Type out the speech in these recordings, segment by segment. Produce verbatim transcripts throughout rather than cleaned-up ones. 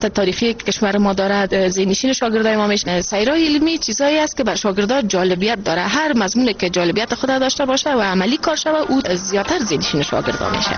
تاریخی کشور ما داره، ذهن‌نشین شاگردای ما میشه. سیرهای علمی چیزایی است که بر شاگردان جالبیت داره. هر مضمونی که جالبیت خود داشته باشه و عملی کار شوه، او زیاتر ذهن‌نشین شاگردان میشه.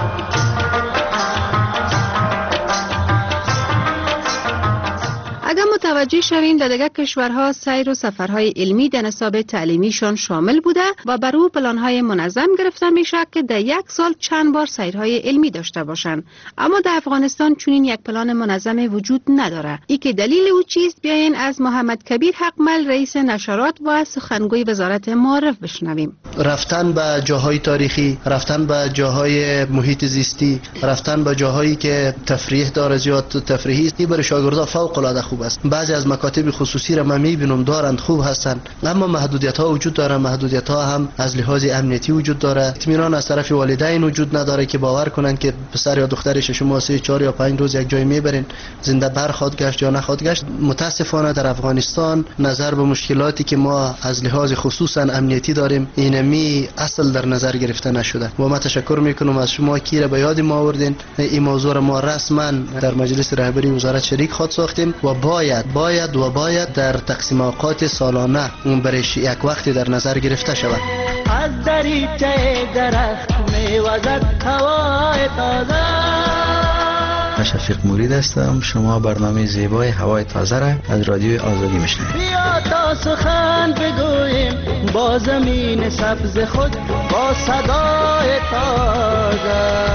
اگر متوجه شویم در دیگر کشورها سیر و سفرهای علمی در نصاب تعلیمیشان شامل بوده و بر او پلانهای منظم گرفته میشه که در یک سال چند بار سیرهای علمی داشته باشند، اما در افغانستان چنین یک پلان منظم وجود نداره. ای که دلیل او چیست؟ بیاین از محمد کبیر حقمل رئیس نشرات و سخنگوی وزارت معارف بشنویم. رفتن به جاهای تاریخی، رفتن به جاهای محیط زیستی، رفتن به جاهایی که تفریح داره، زیاد تفریحی است، برای شاگردان فوق العاده خوب است. بعضی از مکاتب خصوصی را من میبینم دارند، خوب هستند، اما محدودیت ها وجود داره. محدودیت ها هم از لحاظ امنیتی وجود داره. اطمینان از طرف والدین وجود نداره که باور کنند که پسر یا دخترش شما سه چهار یا پنج روز یک جای میبرین زنده برخواد گشت یا نخواد گشت. متاسفانه در افغانستان نظر به مشکلاتی که ما از لحاظ خصوصا امنیتی داریم اینمی اصل در نظر گرفته نشده. و من تشکر میکنم از شما که را به یاد ما آوردین. این موضوع را ما رسما در مجلس رهبری وزارت شریک خود ساختیم و باید باید و باید در تقسیم اوقات سالانه اون برش یک وقتی در نظر گرفته شود. از دریچه درخت میوزد هوای تازه. من شفیق مرید هستم. شما برنامه زیبای هوای تازه را از رادیو آزادی میشنوید. بیا تا سخن بگوییم با زمین سبز خود، با صدای تازه.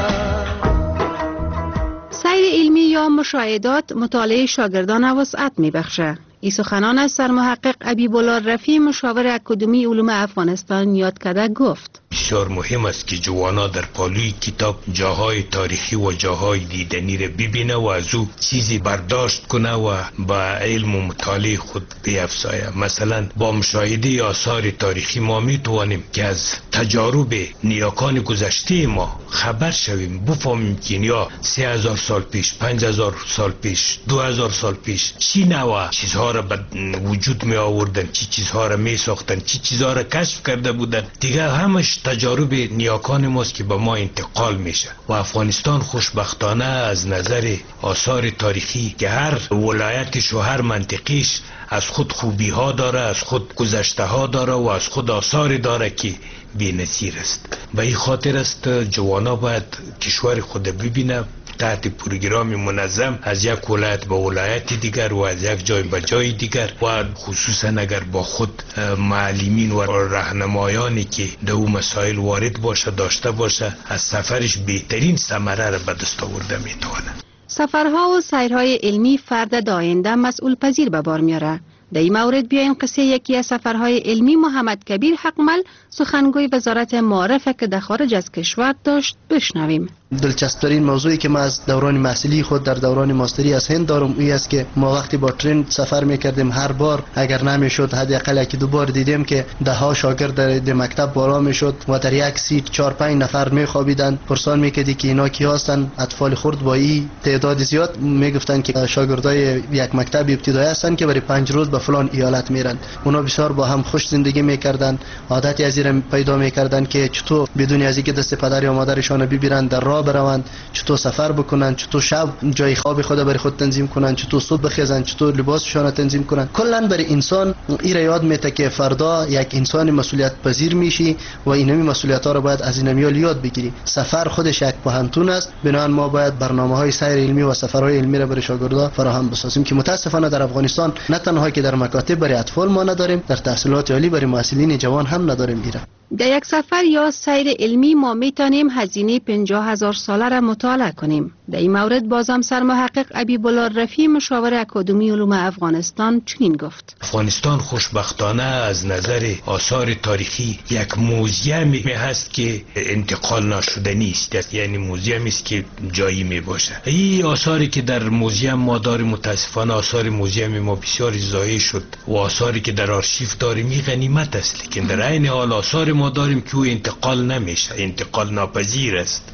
سیر علمی یا مشاهدات مطالعه شاگردان وسعت میبخشه. این سخنان از سرمحقق ابیب‌الله رفیع مشاور اکادمی علوم افغانستان یاد کرده گفت: بسیار مهم است که جوانا در پالوی کتاب جاهای تاریخی و جاهای دیدنی را ببینه و از او چیزی برداشت کنه و با علم و مطالعه خود بیفزایه. مثلا با مشاهده آثار تاریخی ما میتوانیم که از تجارب نیاکان گذشته ما خبر شویم، بفهمیم که یا سه هزار سال پیش، پنج هزار سال پیش، دو هزار سال پیش چی نوع چیزها را به وجود می آوردن، چی چیزها را می ساختن، چی چیزها را کشف کرده بودن. دیگه همش تجارب نیاکان ماست که به ما انتقال میشه. و افغانستان خوشبختانه از نظر آثار تاریخی که هر ولایتش و هر منطقیش از خود خوبی ها داره، از خود گذشته ها داره و از خود آثار داره که بی نظیر است. به این خاطر است جوانا باید کشور خود ببینه تحت پروگرام منظم از یک ولایت به ولایت دیگر و از یک جای به جای دیگر، و خصوصا اگر با خود معلمین و راهنمایانی که در اون مسائل وارد باشه داشته باشه، از سفرش بهترین ثمره را به دست آورده میتونه. سفرها و سیرهای علمی فرد داینده مسئول پذیر به بار میاره. در این مورد بیاین قصه یکی از سفرهای علمی محمد کبیر حقمل سخنگوی وزارت معارف که در خارج از کشور داشت بشنویم. دلچسب‌ترین موضوعی که ما از دوران محصلی خود در دوران ماستری از هند دارم این است که ما وقتی با ترین سفر میکردیم هر بار اگر نمیشد حداقل یکی دو بار دیدیم که ده ها شاگرد در مکتب بالا میشد و در یک سیت چهار پنج نفر میخوابیدن. پرسان میکردی که اینا کی هستن؟ اطفال خرد با این تعداد زیاد میگفتن که شاگردای یک مکتب ابتدایی هستن که برای پنج روز به فلان ایالت میرن. اونا بسیار با هم خوش زندگی میکردن. عادتی از این پیدا میکردن که چطور بدون از اینکه دست پدر یا مادرشان ببرن در راه بروند، چطور سفر بکنن، چطور شب جای خواب خود برای خود تنظیم کنن، چطور صبح بخیزن، چطور لباسشان تنظیم کنن. کلا برای انسان این را یاد میده که فردا یک انسان مسئولیت پذیر میشی و اینمی مسئولیت ها را باید از اینمی یاد بگیری. سفر خودش یک پهنتون است. بنابراین ما باید برنامه‌های سیر علمی و سفرهای علمی را برای شاگردان فراهم بسازیم که متاسفانه در افغانستان نه تنها که در مکاتب برای اطفال ما نداریم، در تحصیلات عالی برای محصلین جوان هم نداریم. ایران در یک سفر یا سیر علمی ما میتونیم هزینه پنجاه هزار ساله را مطالعه کنیم. در این مورد بازم سرمحقق ابیب‌الله رفیع مشاور اکادمی علوم افغانستان چنین گفت: افغانستان خوشبختانه از نظر آثار تاریخی یک موزیمی هست که انتقال ناشدنی است، یعنی موزیمی است که جایی می باشه. این آثاری که در موزیم ما داریم متاسفانه آثار موزیم ما بسیار ضایع شد و آثاری که در آرشیو داریم این غنیمت است، لیکن در عین حال آثار ما داریم که او انتقال نمیشه، انتقال ناپذیر است. مثلا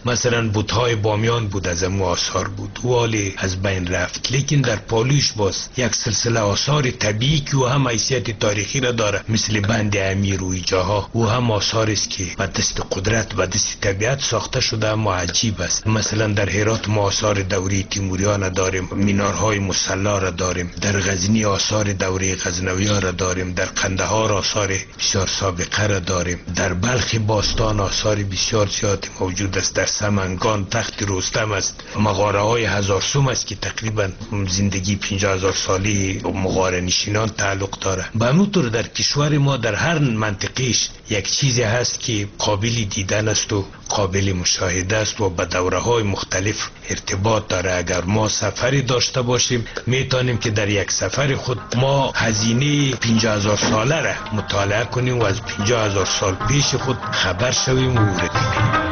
منبوطهای بامیان بود، از امو آثار بود، والی از بین رفت. لیکن در پالوش باز یک سلسله آثار طبیعی که و هم حیثیت تاریخی را داره، مثل بند امیر و ایجاها، و هم آثار است که به دست قدرت و دست طبیعت ساخته شده اما عجیب است. مثلا در هرات ما آثار دوره تیموریان داریم، مینارهای مسلا را داریم، در غزنی آثار دوره غزنویان را داریم، در قندهار آثار بسیار سابقه را داریم، در بلخ باستان آثار بسیار زیادی موجود است، در سمنگان تخت رستم است، مغاره های هزار سوم است که تقریبا زندگی پنجاه هزار سالی مغاره نشینان تعلق داره. به همونطور در کشور ما در هر منطقهش یک چیزی هست که قابل دیدن است و قابل مشاهده است و به دوره های مختلف ارتباط داره. اگر ما سفری داشته باشیم میتونیم که در یک سفر خود ما هزینه پنجاه هزار ساله را مطالعه کنیم و از پنجاه هزار سال پیش خود خبر شویم و ورد کنیم.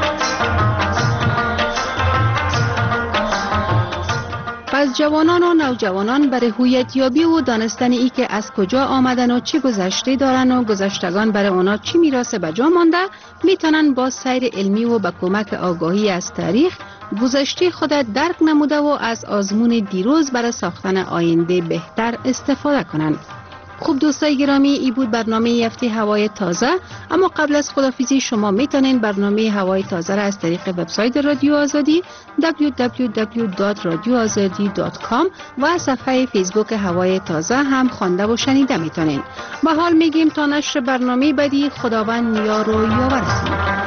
پس جوانان و نوجوانان برای هویت یابی و دانستن ای که از کجا آمدن و چه گذشته دارن و گذشتگان برای اونا چی میراث به جا مانده، میتونن با سیر علمی و با کمک آگاهی از تاریخ گذشته خود درک نموده و از آزمون دیروز برای ساختن آینده بهتر استفاده کنند. خوب دوستای گرامی، ای بود برنامه هفته هوای تازه. اما قبل از خداحافظی شما میتونین برنامه هوای تازه را از طریق وبسایت رادیو آزادی دبلیو دبلیو دبلیو دات رادیو آزادی دات کام و صفحه فیسبوک هوای تازه هم خوانده و شنیده میتونین. با حال میگیم تا نشر برنامه بعدی، خداوند یار و یاورتون.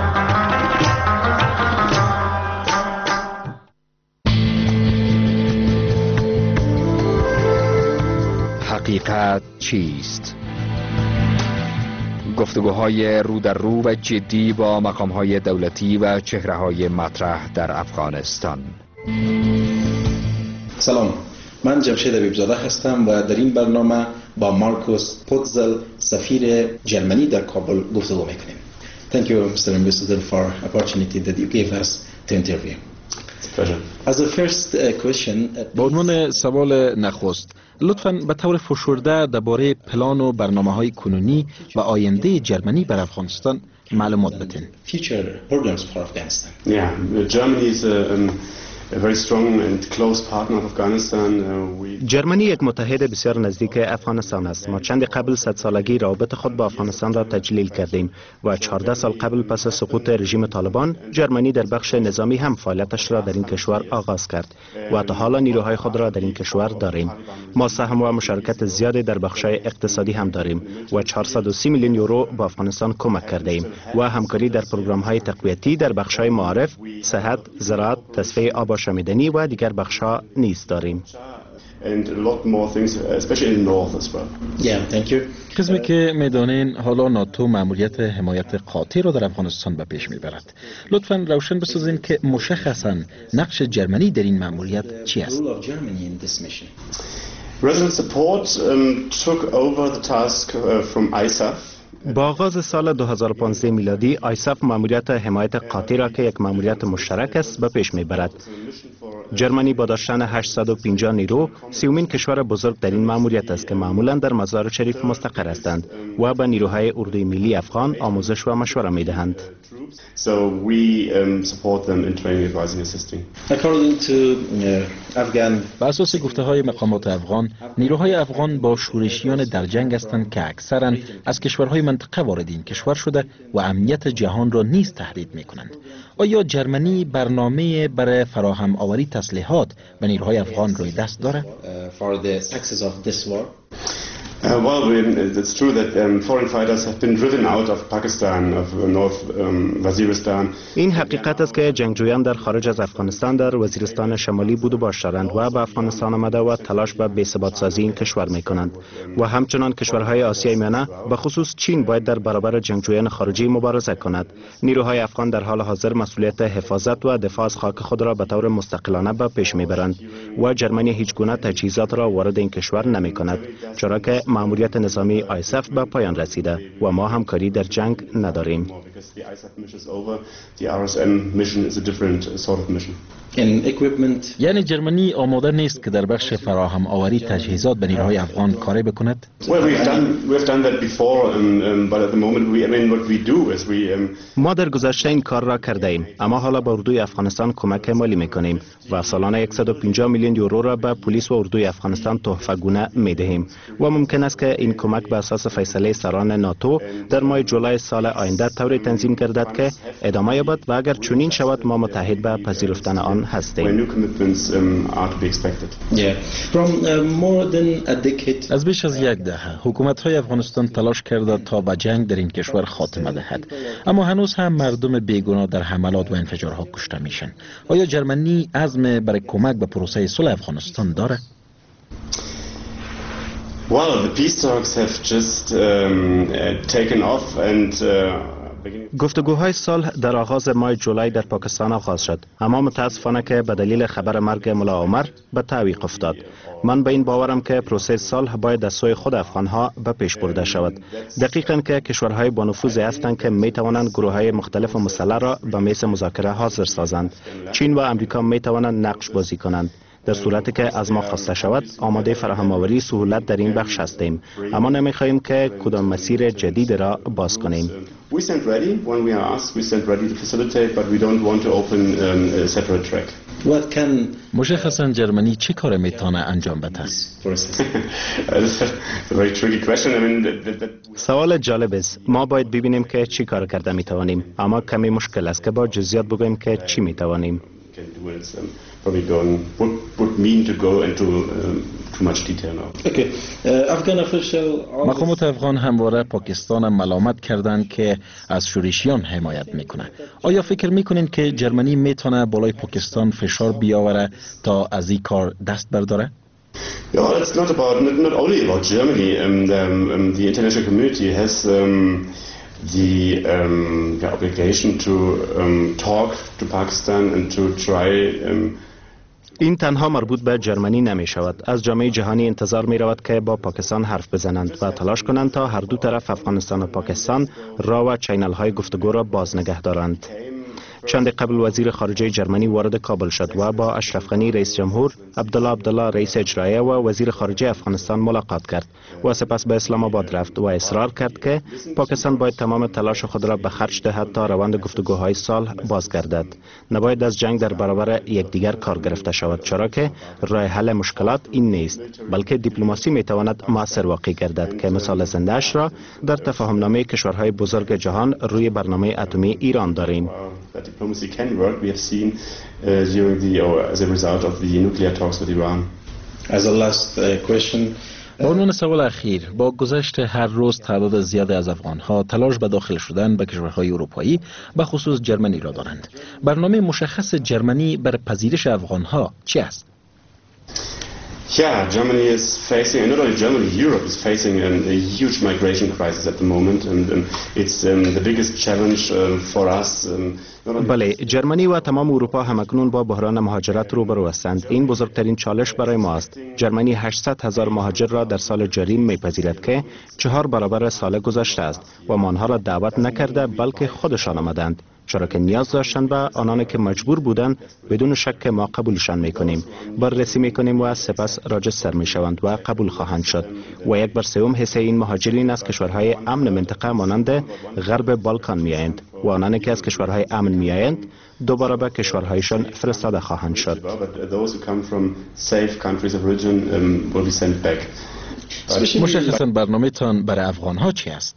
حقیقت چیست؟ گفتگوهای رو در رو و جدی با مقامهای دولتی و چهره‌های مطرح در افغانستان. سلام، من جمشید حبیبزاده هستم و در این برنامه با مارکوس پوتزل سفیر جرمنی در کابل گفتگو میکنیم. Thank you, Mister Ambassador, for opportunity that you gave us to interview. As a first question, با عنوان سوال نخست، لطفاً به طور فشرده درباره پلان و برنامه‌های کنونی و آینده جرمنی بر افغانستان معلومات بدین. Future programs for Afghanistan. Yeah, Germany is a, um, a very strong and close partner of Afghanistan. Uh, we... جرمنی یک متحد بسیار نزدیک افغانستان است. ما چند قبل صد سالگی روابط خود با افغانستان را تجلیل کردیم و چهارده سال قبل پس از سقوط رژیم طالبان، جرمنی در بخش نظامی هم فعالیتش را در این کشور آغاز کرد و تا حالا نیروهای خود را در این کشور داریم. ما سهم و مشارکت زیادی در بخش‌های اقتصادی هم داریم و چهارصد و سی میلیون یورو به افغانستان کمک کرده ایم و همکاری در پروگرام‌های تقویتی در بخش‌های معارف، صحت، زراعت، تصفیه آب شامیدنی و دیگر بخش‌ها نیز داریم. And a lot more things, especially in the north as well. Yeah, thank you. قسمی که میدانین حالا ناتو مأموریت حمایت قاطع را در افغانستان به پیش میبرد. لطفاً روشن بسازین که مشخصاً نقش جرمنی در این مأموریت چی است؟ Resident support um, took over the task uh, from آی اس اف. با آغاز سال دو هزار و پانزده میلادی، آیساف مأموریت حمایت قاطع را که یک مأموریت مشترک است به پیش میبرد. جرمنی با داشتن هشتصد و پنجاه نیرو، سیومین کشور بزرگ در این مأموریت است که معمولا در مزار شریف مستقر هستند و به نیروهای اردوی ملی افغان آموزش و مشوره میدهند. So we um, support them in training, advising, assisting. According to uh, Afghan. بر اساس گفته های مقامات افغان، نیروهای افغان با شورشیان در جنگ هستند که اکثرا از کشورهای منطقه وارد این کشور شده و امنیت جهان را نیز تهدید می کنند. آیا جرمنی برنامه برای فراهم آوری تسلیحات به نیروهای افغان روی دست دارد؟ Uh, well, we, it's true that um, foreign fighters have been driven out of Pakistan, of North um, Waziristan. این حقیقت است که جنگجویان در خارج از افغانستان در وزیرستان شمالی بود و باش دارند و به افغانستان آمده و تلاش به بی‌ثبات سازی این کشور میکنند و همچنان کشورهای آسیای میانه به خصوص چین باید در برابر جنگجویان خارجی مبارزه کند. نیروهای افغان در حال حاضر مسئولیت حفاظت و دفاع از خاک خود را به طور مستقلانه به پیش میبرند و جرمنی هیچ گونه تجهیزات را وارد این کشور نمیکند، چرا که مأموریت نظامی آیسف به پایان رسیده و ما همکاری در جنگ نداریم. یعنی جرمنی آماده نیست که در بخش فراهم آوری تجهیزات به نیروهای افغان کاری بکند؟ ما در گذشته این کار را کرده ایم، اما حالا به اردوی افغانستان کمک مالی میکنیم و سالانه صد و پنجاه میلیون یورو را به پلیس و اردوی افغانستان تحفه گونه میدهیم و ممکن است که این کمک به اساس فیصله سران ناتو در ماه جولای سال آینده طوری تنظیم گردد که ادامه یابد و اگر چنین شود ما متحد به پذیرفتن آن هستیم. از بیش از یک دهه حکومت‌های افغانستان تلاش کرده تا به جنگ در این کشور خاتمه دهد، اما هنوز هم مردم بیگناه در حملات و انفجارها کشته میشن. آیا جرمنی عزم برای کمک به پروسه صلح افغانستان داره؟ Well, the peace talks have just um, uh, taken off and uh, گفتگوهای صلح در آغاز ماه جولای در پاکستان آغاز شد، اما متاسفانه که به دلیل خبر مرگ ملا عمر به تعویق افتاد. من به این باورم که پروسه صلح باید از سوی خود افغانها به پیش برده شود. دقیقاً که کشورهای با نفوذ هستند که می توانند گروه‌های مختلف مسلح را به میز مذاکره حاضر سازند. چین و امریکا می توانند نقش بازی کنند. در صورتی که از ما خواسته شود آماده فراهم آوری سهولت در این بخش هستیم، اما نمی خواهیم که کدام مسیر جدید را باز کنیم. مشخصاً جرمنی چه کار میتونه انجام بده؟ سوال جالب است. ما باید ببینیم که چی کار کرده میتوانیم، اما کمی مشکل است که با جزئیات بگوییم که چی میتوانیم. Probably going would, would mean to go into um, too much detail now. Okay. Uh, Afghan official. مقامات افغان همواره پاکستان ملامت کردند که از شورشیان حمایت میکنه. آیا فکر میکنین که جرمنی میتونه بالای پاکستان فشار بیاوره تا از این کار دست برداره؟ Yeah, it's not about not, not only about Germany. Um, the, um, the international community has um, the um, the obligation to um, talk to Pakistan and to try um, این تنها مربوط به جرمنی نمی شود. از جامعه جهانی انتظار می رود که با پاکستان حرف بزنند و تلاش کنند تا هر دو طرف افغانستان و پاکستان راه و چینل های گفتگو را باز نگه دارند. چند قبل وزیر خارجه جرمنی وارد کابل شد و با اشرف غنی رئیس جمهور، عبدالله عبدالله رئیس اجرایه و وزیر خارجه افغانستان ملاقات کرد و سپس به اسلام آباد رفت و اصرار کرد که پاکستان باید تمام تلاش خود را به خرج دهد تا روند گفتگوهای صلح بازگردد. نباید از جنگ در برابر یکدیگر کار گرفته شود، چرا که راه حل مشکلات این نیست، بلکه دیپلماسی می تواند موثر واقع گردد که مثال زنده اش را در تفاهمنامه کشورهای بزرگ جهان روی برنامه اتمی ایران داریم. Diplomacy can work. We have seen uh, during the or as a result of the nuclear talks with Iran. As a last uh, question. با عنوان سوال اخیر، با گذشت هر روز تعداد زیاد از افغانها تلاش به داخل شدن به کشورهای اروپایی به خصوص جرمنی را دارند. برنامه مشخص جرمنی بر پذیرش افغانها چی است؟ Yeah, Germany is facing, and not only Germany, Europe is facing an, a huge migration crisis at the moment, and um, it's um, the biggest challenge um, for us. Um, بله، جرمنی و تمام اروپا همکنون با بحران مهاجرت روبرو هستند. این بزرگترین چالش برای ما است. جرمنی هشتصد هزار مهاجر را در سال جاری میپذیرد که چهار برابر سال گذشته است و ما آنها را دعوت نکرده بلکه خودشان آمدند، چرا که نیاز داشتند به آنان که مجبور بودند بدون شک ما قبولشان میکنیم. بررسی میکنیم و سپس راجستر میشوند و قبول خواهند شد و یک بر سوم حصه این مهاجرین از کشورهای امن منطقه مانند غرب بالکان میآیند و آنانی که از کشورهای امن میآیند دوباره به کشورهایشان فرستاده خواهند شد. مشخصاً برنامه تان برای افغان ها چی است؟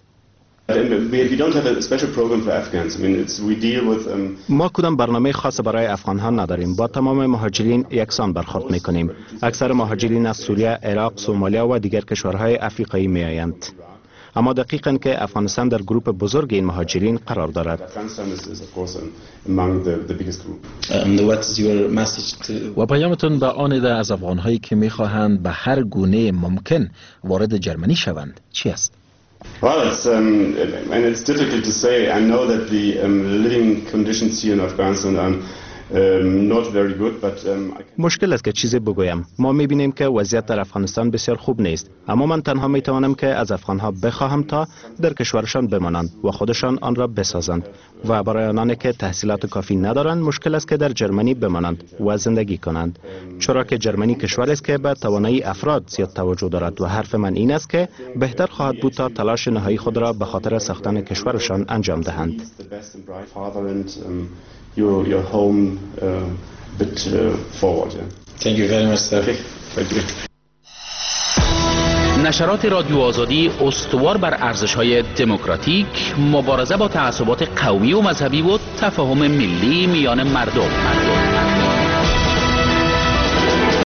ما کدام برنامه خاص برای افغان ها نداریم. با تمام مهاجرین یکسان برخورد میکنیم. اکثر مهاجرین از سوریه، عراق، سومالیا و دیگر کشورهای افریقایی میآیند. اما دقیقاً که افغانستان در گروپ بزرگ این مهاجرین قرار دارد. و پیامتون به آن عده از افغانهایی که میخواهند به هر گونه ممکن وارد جرمنی شوند چی است؟ Well, it's um, and it's difficult to say. I know that the um, living conditions here in Afghanistan are not very good, but um, مشکل است که چیزی بگویم. ما می‌بینیم که وضعیت در افغانستان بسیار خوب نیست، اما من تنها می‌توانم که از افغان‌ها بخواهم تا در کشورشان بمانند و خودشان آن را بسازند و برای آنانی که تحصیلات کافی ندارند مشکل است که در جرمنی بمانند و زندگی کنند، چرا که جرمنی کشور است که به توانایی افراد زیاد توجه دارد و حرف من این است که بهتر خواهد بود تا تلاش نهایی خود را به خاطر ساختن کشورشان انجام دهند. Your, your home uh, bit uh, forward. Yeah. Thank you very much, sir. Thank you. نشرات رادیو آزادی استوار بر ارزش‌های دموکراتیک، مبارزه با تعصبات قومی و مذهبی و تفاهم ملی میان مردم. مردم.